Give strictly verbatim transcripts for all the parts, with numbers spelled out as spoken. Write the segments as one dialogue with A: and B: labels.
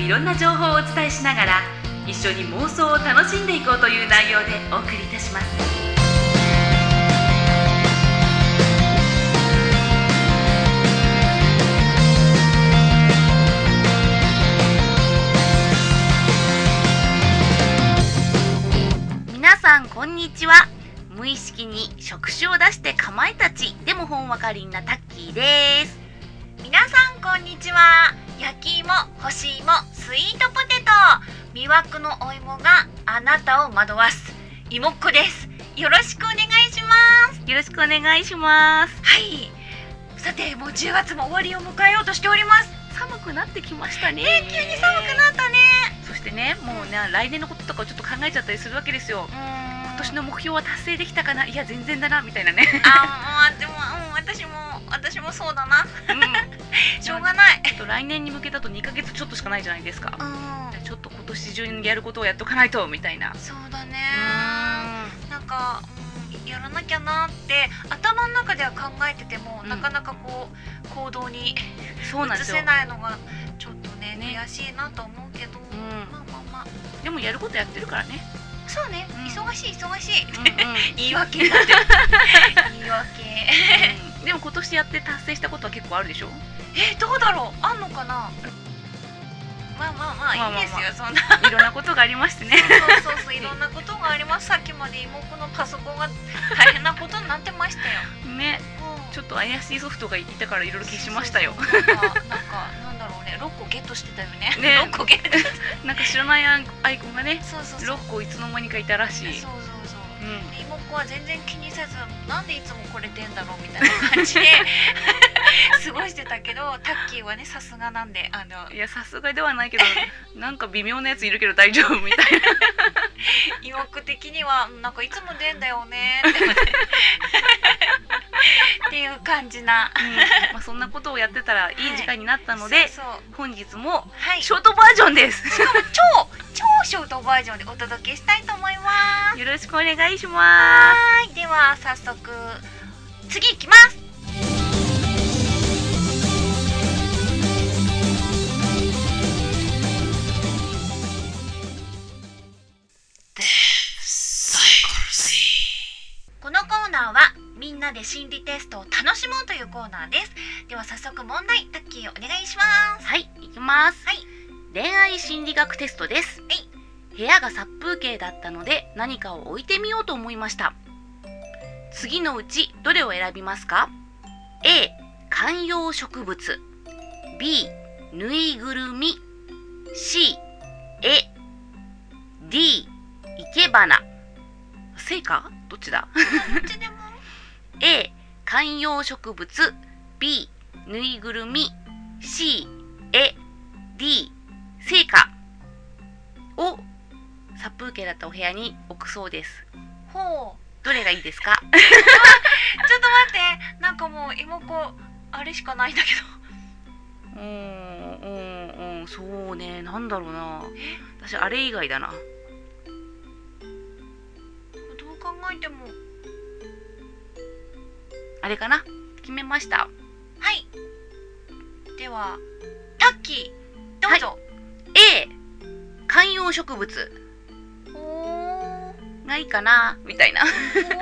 A: いろんな情報をお伝えしながら一緒に妄想を楽しんでいこうという内容でお送りいたします。皆さんこんにちは。無意識に触手を出してかまいたちでもほんわかりんなタッキーです。
B: 皆さんこんにちは。焼き芋、干し芋、スイートポテト、魅惑のお芋があなたを惑わす芋っこです。よろしくお願いします。
A: よろしくお願いします。
B: はい、さてもうじゅうがつも終わりを迎えようとしております。
A: 寒くなってきましたね。
B: えー、急に寒くなったね。
A: そしてね、もうね、来年のこととかをちょっと考えちゃったりするわけですよ。今年の目標は達成できたかな、いや全然だなみたいなね。
B: あーでも、うん、私も私もそうだな、うん、しょうがない。
A: ちょっと来年に向けだとにかげつちょっとしかないじゃないですか。
B: うん、
A: ちょっと今年中にやることをやっとかないとみたいな。
B: そうだね。なんか、うん、やらなきゃなって頭の中では考えてても、うん、なかなかこう行動に移せないのがちょっとね悔しいなと思うけど、うん、まあまあまあ
A: でもやることやってるからね。
B: そうね、うん、忙しい忙しい、うんうん、言い訳
A: に
B: なって言い訳、
A: うん、でも今年やって達成したことは結構あるでしょ。
B: えー、どうだろう、あんのかな。まあまあまあ、まあまあまあいいですよ、そん
A: ないろんなことがありましてね。
B: そうそうそう、いろんなことがあります。さっきまで妹のパソコンが大変なことになってましたよ
A: ね、うん、ちょっと怪しいソフトがいたからいろいろ消しましたよ。
B: そうそうそう、なんかなんかなんだろうね、ろっこゲットしてたよね。
A: ね、
B: ろっこゲット
A: なんか知らないアイコンがね、
B: そうそうそう、
A: ろっこいつの間にかいたらしい。
B: そうそうそう、
A: うん、
B: で妹子は全然気にせず、なんでいつもこれ出んだろうみたいな感じで過ごしてたけど、タッキーはねさすがなんで、あの
A: いやさすがではないけどなんか微妙なやついるけど大丈夫みたいな。
B: 妹的にはなんかいつも出んだよねってっていう感じな、
A: うん、まあ、そんなことをやってたらいい時間になったので、はい、そうそう、本日もショートバージョンです。
B: しかも超超ショートバージョンでお届けしたいと思います。
A: よろしくお願いします。
B: はい、では早速次いきます。このコーナーはみんなで心理テストを楽しもうというコーナーです。では早速問題、タッキーお願いします。
A: はい、いきます。
B: はい、
A: 恋愛心理学テストです。はい、部屋が殺風景だったので何かを置いてみようと思いました。次のうちどれを選びますか？ A 観葉植物、 B ぬいぐるみ、 C 絵、 D 生け花。せいかどっちだ？
B: どっちでも
A: A 観葉植物、 B ぬいぐるみ、 C 絵、 D 生花を殺風景だったお部屋に置くそうです。
B: ほう、
A: どれがいいですか？
B: ちょっと待って、なんかもう妹子あれしかないんだけ
A: ど。うーんうんうん、そうね、なんだろうな、私あれ以外だな。
B: どう考えても
A: あれかな、決めました。
B: はい、ではタッキーどうぞ。はい、
A: A 観葉植物がいいかなみたいな。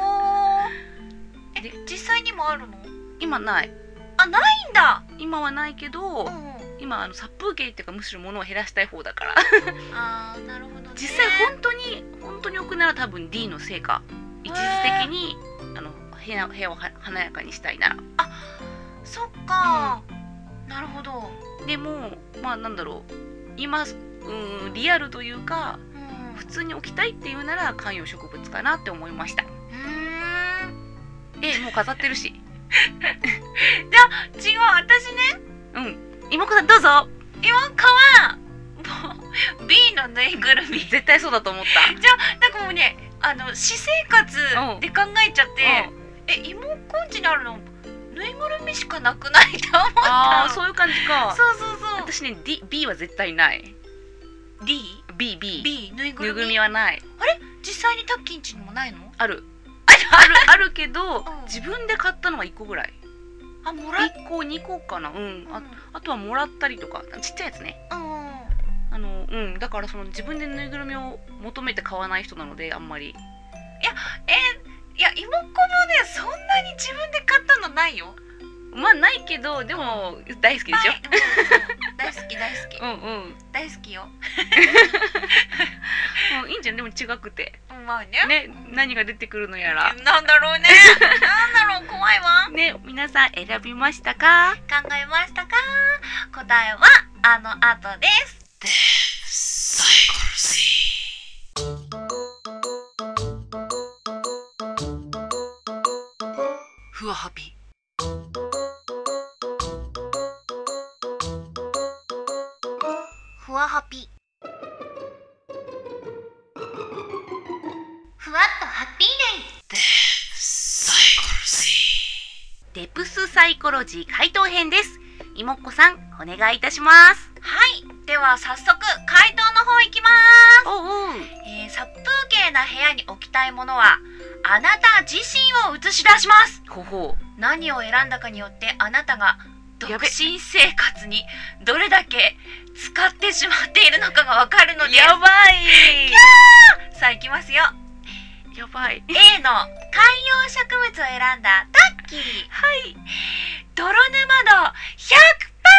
B: え、実際にもあるの？
A: 今ない。
B: あ、ないんだ。
A: 今はないけど、うん、今あの殺風景っていうかむしろ物を減らしたい方だから
B: あー、なるほどね。実
A: 際本当に本当に置くなら多分 D のせいか、一時的にあの部屋、部屋を華やかにしたいなら。
B: あ、そっか、うん、なるほど。
A: でもまあなんだろう、今うんリアルというか、うん、普通に置きたいっていうなら観葉植物かなって思いました。うーん、え、もう飾ってるし。
B: じゃあ違う、私ね、
A: うん、妹子さんどうぞ。
B: 妹子はB のぬいぐるみ。
A: 絶対そうだと思った。
B: じゃあなんかもうね、あの私生活で考えちゃって、え、妹子んちにあるのぬいぐるみしかなくないと思ったの。
A: あー、そういう感じか。
B: そうそうそう。
A: 私ね、D、B は絶対ない。
B: D？
A: B、B、
B: B ぬいぐるみ。
A: ぬいぐるみはない。
B: あれ、実際にタッキーんちにもないの？
A: あるあるあるけど、うん、自分で買ったのはいっこぐらい。
B: あ、もらっ
A: いっこにこかな、うん、うん、あ, あとはもらったりとか、ちっちゃいやつね、うん、あうん、だからその自分でぬいぐるみを求めて買わない人なのであんまり。い
B: やえー、いや妹っ子もねそんなに自分で買ったのないよ。
A: まあないけどでも大好きでしょ、はい、
B: 大好き大好き
A: うんうん
B: 大好きよ
A: もういいんじゃんでも違くて
B: まあね
A: ね何が出てくるのやら
B: なんだろうねなんだろう怖いわ
A: ね。皆さん選びましたか？
B: 考えましたか？答えはあの後です。サイコロシーふわハピふわハピふわっとハッピーデイデプスサイコロジ
A: ーデプスサイコロジー回答編です。いもっこさんお願いいたします。
B: はい、では早速回答の方いきます。
A: おうおう、
B: えー、殺風景な部屋に置きたいものはあなた自身を映し出します。
A: ほほう。
B: 何を選んだかによってあなたが独身生活にどれだけ使ってしまっているのかがわかるのです。
A: やばい。
B: さあいきますよ。
A: やばい。
B: A の観葉植物を選んだタッキー。
A: はい。
B: 泥沼度 ひゃくパ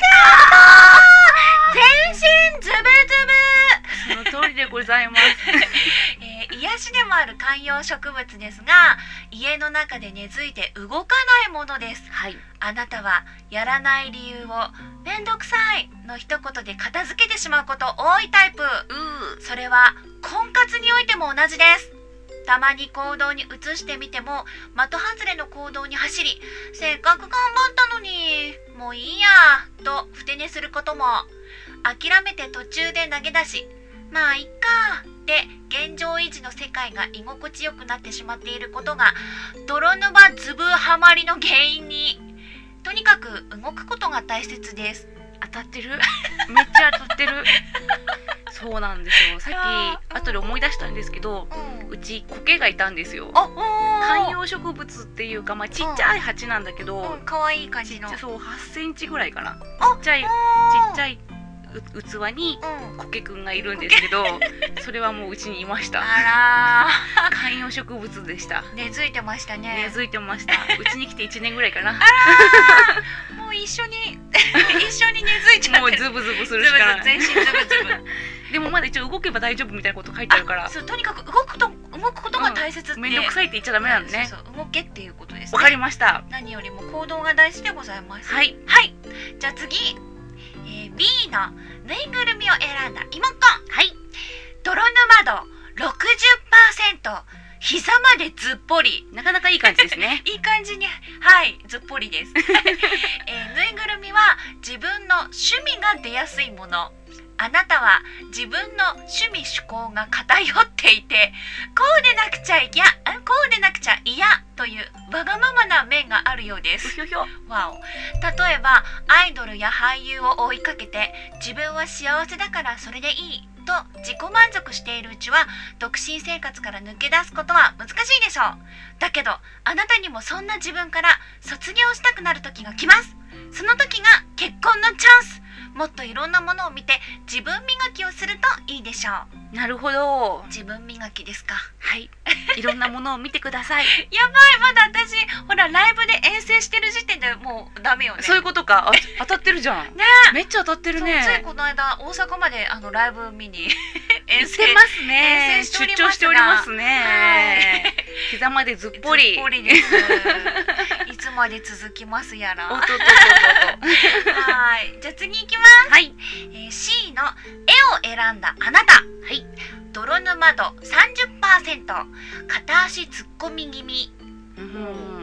B: ーセント 全身ズブズブ。
A: その通りでございます、
B: えー、癒しでもある観葉植物ですが家の中で根付いて動かないものです、
A: はい、
B: あなたはやらない理由をめんどくさいの一言で片付けてしまうこと多いタイプ。
A: う
B: それは婚活においても同じです。たまに行動に移してみても的外れの行動に走りせっかく頑張ったのにもういいやとふて寝することも諦めて途中で投げ出しまあいっかで現状維持の世界が居心地よくなってしまっていることが泥沼ズブハマりの原因に。とにかく動くことが大切です。
A: 当たってるめっちゃ当たってるそうなんですよ。さっき後で思い出したんですけど、うん、うち苔がいたんですよ。観葉植物っていうか、まあ、ちっちゃい鉢なんだけど、
B: うん、かわいい感じの
A: そうはちセンチぐらいかな。ちっちゃいちっちゃい器に苔くんがいるんですけど、うん、それはもううちにいました。
B: あら
A: 観葉植物でした。
B: 根付いてましたね。
A: 根付いてました。うちに来ていちねんぐらいかな。あ
B: らもう一緒に一緒に根付いちゃって
A: もうズブズブするしかない。
B: 全身ズブズブ
A: でもまだ一応動けば大丈夫みたいなこと書いてあるから。
B: そう、とにかく動くと動くことが大切って、うん、
A: めんどくさいって言っちゃダメなんね。
B: そうそう動けっていうことですね。
A: わかりました。
B: 何よりも行動が大事でございます。
A: はい、
B: はい、じゃあ次、えー、B のぬいぐるみを選んだいもっこ。
A: はい。
B: 泥沼度 ろくじゅっパーセント 膝までずっぽり。
A: なかなかいい感じですね
B: いい感じに、はいずっぽりです、えー、ぬいぐるみは自分の趣味が出やすいもの。あなたは自分の趣味趣向が偏っていてこうでなくちゃいやこうでなくちゃ嫌というわがままな面があるようです。
A: ひょひょ
B: わお。例えばアイドルや俳優を追いかけて自分は幸せだからそれでいいと自己満足しているうちは独身生活から抜け出すことは難しいでしょう。だけどあなたにもそんな自分から卒業したくなる時が来ます。その時が結婚のチャンス。もっといろんなものを見て自分磨きをするといいでしょ
A: う。なるほど。
B: 自分磨きですか。
A: はい。いろんなものを見てください。
B: やばい、まだ私ほらライブで遠征してる時点でもうダメよね。
A: そういうことか。当たってるじゃん。ね。めっちゃ当たってるね。
B: ついこの間大阪まであのライブ見に遠征
A: してますね。出張しておりますね。はい、膝までずっぽり。
B: ずっぽりです。いつまで続きますやら。
A: おっとっとっとっと。
B: はい。じゃあ次行きます。
A: はい、
B: えー、C の絵を選んだあなた。
A: はい。
B: 泥沼度 さんじゅっパーセント 片足突っ込み気味。
A: うん、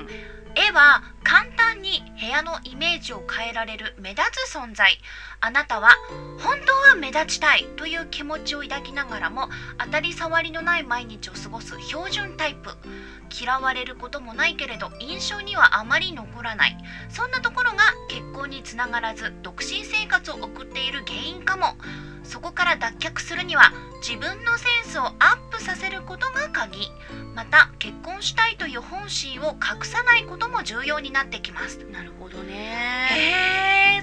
B: 絵は簡単に部屋のイメージを変えられる目立つ存在。あなたは本当は目立ちたいという気持ちを抱きながらも当たり障りのない毎日を過ごす標準タイプ。嫌われることもないけれど印象にはあまり残らない。そんなところが結婚につながらず独身生活を送っている原因かも。そこから脱却するには自分のセンスをアップさせることが鍵。また結婚したいという本心を隠さないことも重要になってきます。
A: なるほどね。
B: へえ、そうなん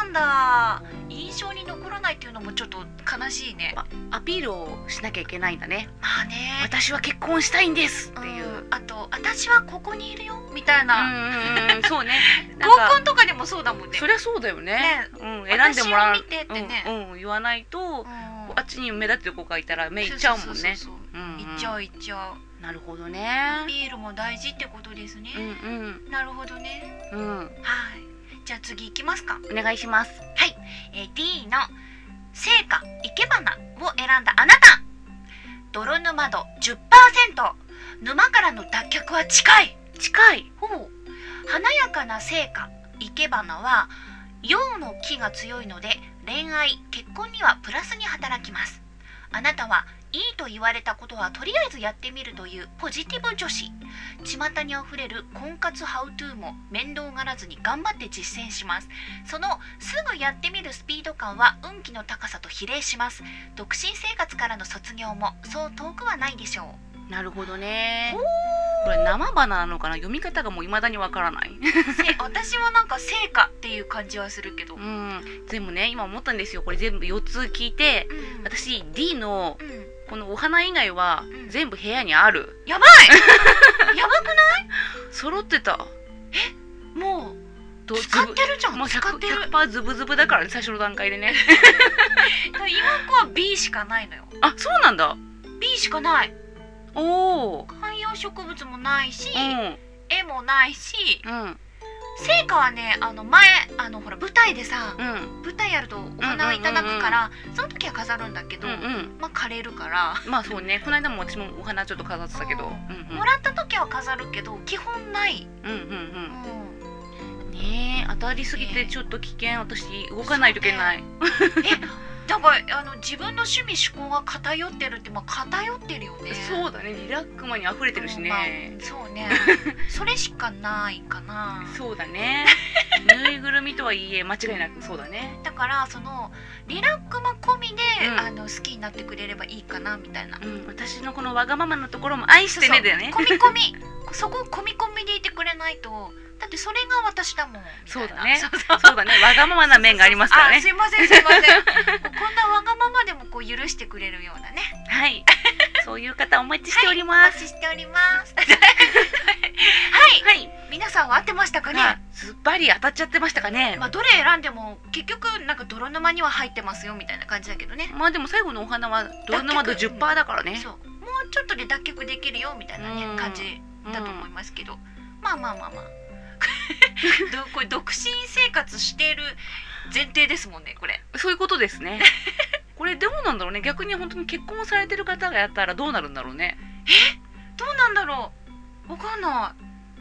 B: なんだ。印象に残らないっていうのもちょっと悲しいね。
A: アピールをしなきゃいけないんだね。
B: まあね、
A: 私は結婚したいんですっていう、
B: うん、あと私はここにいるよみたいな。
A: うんうんうん、そうね。
B: 合コンとかでもそうだもんね。
A: そりゃそうだよね。
B: ね、
A: うん、選んでもらう、
B: 私を見てってね、
A: うんうん、言わないと、うん、あっちに目立ってる子がいたら目いっちゃうもんね。
B: いっちゃういっちゃう。
A: なるほどね。
B: アピールも大事ってことですね。
A: うんうん。
B: なるほどね。
A: うん。
B: はい。じゃあ次行きますか。
A: お願いします。
B: はい。えー、D の聖火生け花を選んだあなた。泥沼度 じゅっパーセント。沼からの脱却は近い。
A: 近い。
B: ほう。華やかな聖火生け花は陽の気が強いので恋愛結婚にはプラスに働きます。あなたはいいと言われたことはとりあえずやってみるというポジティブ女子。巷にあふれる婚活ハウトゥーも面倒がらずに頑張って実践します。そのすぐやってみるスピード感は運気の高さと比例します。独身生活からの卒業もそう遠くはないでしょ
A: う。なるほどね。これ生花なのかな、読み方がもう未だにわからない
B: 私はなんか聖火っていう感じはするけど、
A: うん、全部ね今思ったんですよ。これ全部よっつ聞いて、うん、私 D の、うんこのお花以外は全部部屋にある、
B: うん、やばいやばくない？
A: 揃ってた。
B: え、もう使ってるじゃん。
A: もう ひゃくパーセント ズブズブだからね、最初の段階でね
B: 今子は B しかないのよ。
A: あ、そうなんだ。
B: B しかない。
A: おお。
B: 観葉植物もないし、
A: うん、
B: 絵もないし、
A: うん、
B: 聖火はね、あの前あのほら舞台でさ、
A: うん、
B: 舞台やるとお花をいただくから、うんうんうんうん、その時は飾るんだけど、
A: うんうん、
B: まあ枯れるから
A: まあそうね。この間も私もお花ちょっと飾ってたけど、
B: うんうん、もらった時は飾るけど基本ない。
A: うんうんうん、うん、ねえ、当たりすぎてちょっと危険。私動かないといけない、ね、
B: えだからあの自分の趣味嗜好が偏ってるって、まあ偏ってるよね。
A: そうだね、リラックマに溢れてるしね、
B: うんまあ、そうねそれしかないかな。
A: そうだねぬいぐるみとはいえ間違いなくそうだね。
B: だからそのリラックマ込みで、うん、あの好きになってくれればいいかなみたいな、
A: うん、私のこのわがままなところも愛してねだよね。
B: 込み込みそこ込み込みでいてくれないと、だってそれが私だもん。
A: そうだね。そうだね。わがままな面がありますからね。
B: そうそうそう、あ、すいませんすいませんこんなわがままでもこう許してくれるようなね。
A: はい。そういう方お待ちしております。
B: はい、お待ちしておりますはいはい。皆さんは合ってましたかね。
A: ズバリ当たっちゃってましたかね。
B: まあどれ選んでも結局なんか泥沼には入ってますよみたいな感じだけどね。
A: まあでも最後のお花は泥沼度 じゅっパーセント だからね。
B: そう。もうちょっとで脱却できるよみたいなね感じだと思いますけど。まあまあまあまあ。これ独身生活している前提ですもんね、これ。
A: そういうことですねこれどうなんだろうね。逆に本当に結婚されてる方がやったらどうなるんだろうね。
B: え、どうなんだろう、わかんない。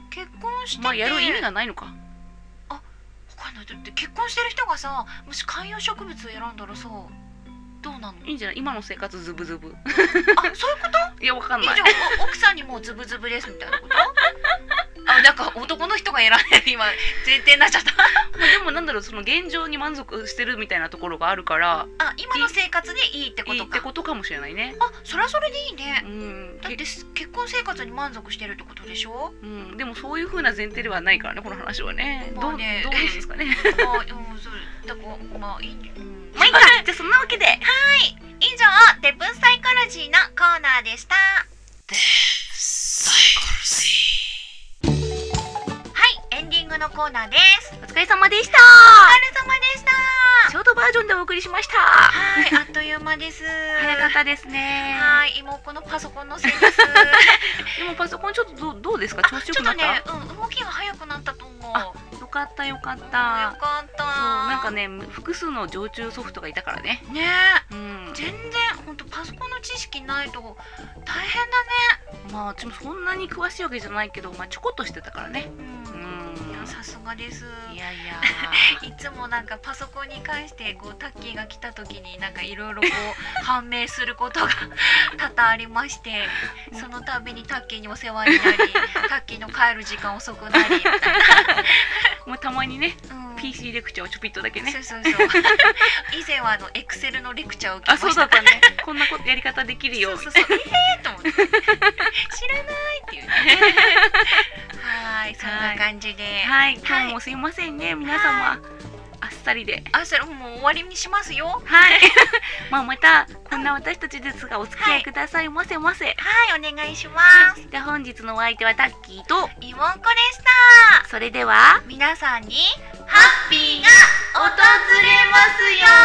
B: 結婚してて
A: まあやる意味がないのか。
B: あ、わかんない。だって結婚してる人がさ、もし観葉植物を選んだらさ、どうなの？
A: いいんじゃない？今の生活ズブズブ
B: あ、そういうこと？
A: いや、わかんない。
B: いいじゃん、奥さんにもうズブズブですみたいなことあ、なんか男の人が選んでる今前提になっちゃった
A: でもなんだろう、その現状に満足してるみたいなところがあるから、
B: あ、今の生活でいいってことか。
A: いいってことかもしれないね。
B: あ、それはそれでいいね、
A: うん、
B: だって結婚生活に満足してるってことでしょ。
A: うん、でもそういう風な前提ではないからね、この話はね。
B: まあね、
A: どうどうなんですかね
B: まあ、うん、そうだからまあいい、うん、
A: まあいいかじゃあそんなわけで、はい、
B: 以上デブサイコロジーのコーナーでした。デブサイコロジー。エンディングのコーナーです。
A: お疲れ様でした。
B: お疲れ様でした。
A: ショートバージョンでお送りしました。
B: はい、あっという間です。
A: 早かったですね。
B: はい、妹このパソコンのせいです
A: でもパソコンちょっとどう、どうですか？調子よくなった？
B: ちょっとね、うん、動きが速くなったと思う。
A: あ、よかったよかった。よ
B: かった。そう、
A: なんかね、複数の常駐ソフトがいたからね。
B: ねえ、うん、全然本当パソコンの知識ないと大変だね。
A: まあ私もそんなに詳しいわけじゃないけど、まあちょこっとしてたからね。うん。
B: さすがです。
A: いやいや
B: いつもなんかパソコンに関してこうタッキーが来た時になんかいろいろこう判明することが多々ありまして、その度にタッキーにお世話になり、タッキーの帰る時間遅くなりみたいな
A: もうたまにね、
B: うん、
A: ピーシー レクチャーをちょぴっとだけね。
B: そうそうそう以前はあのエクセルのレクチャーを受けました。
A: あ、そうだったねこんなことやり方できるよ。
B: そうそうそう、えーと思って知らないっていうねはい、そんな感じで、
A: はい、今日もすいませんね、皆様。あっさりで。
B: あ、それもう終わりにしますよ。
A: はいまあまたこんな私たちですがお付き合いくださいませませ。
B: はい、お願いします。
A: で、本日のお相手はタッキーと
B: いもんこでした。
A: それでは
B: 皆さんに
A: ハッピーが訪れますように。